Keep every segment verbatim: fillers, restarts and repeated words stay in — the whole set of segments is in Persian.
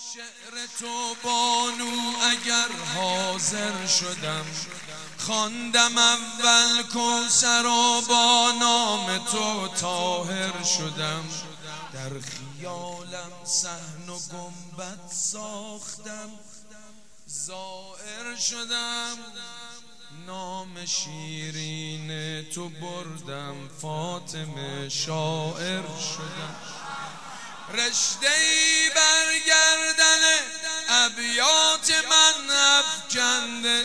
شعر تو بانو اگر حاضر شدم، خواندم اول کوثر و با نام تو طاهر شدم. در خیالم صحن و گنبد ساختم، زائر شدم. نام شیرین تو بردم، فاطمه شاعر شدم. رشته‌ای برگردن ابیات من افکنده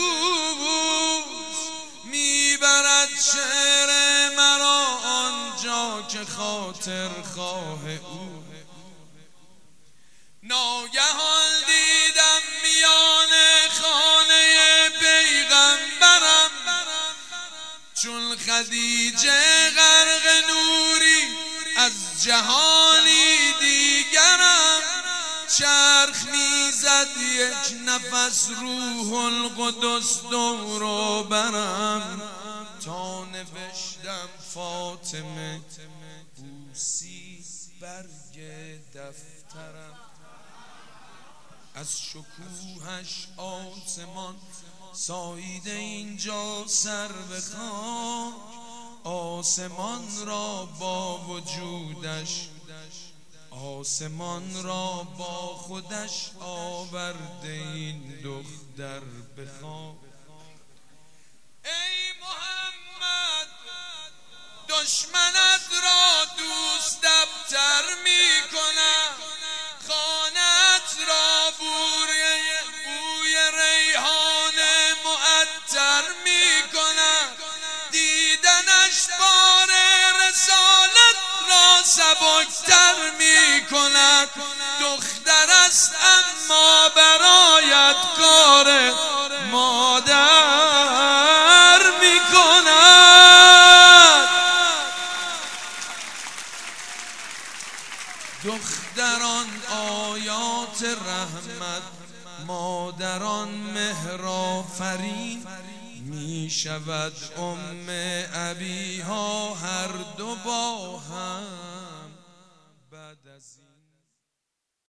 دوست، میبرد شعر مرا آنجا که خاطر خواه او. ناگهان دیدم میان خانه پیغمبرم، چون خدیجه غرق نوری از جهانی دیگرم. چرخ میزد یک نفس روح القدس دور و برم، تا نوشتم فاطمه بوسی برگ دفترم. از شکوهش آسمان ساییده اینجا سر به خاک، آسمان را با وجودش، آسمان را با خودش آورده این دختر به خاک. ای محمد دشمنت را دوست دبتر می کنم، خانت را بوی بوی ریحان معطر می کنم. دیدنش بار رسالت را سبکتر می کند. دختر است اما برایت کار مادر می کند. دختران آیات رحمت، مادران مهرآفرین، می شود ام ابیها هر دو با هم بعد از این.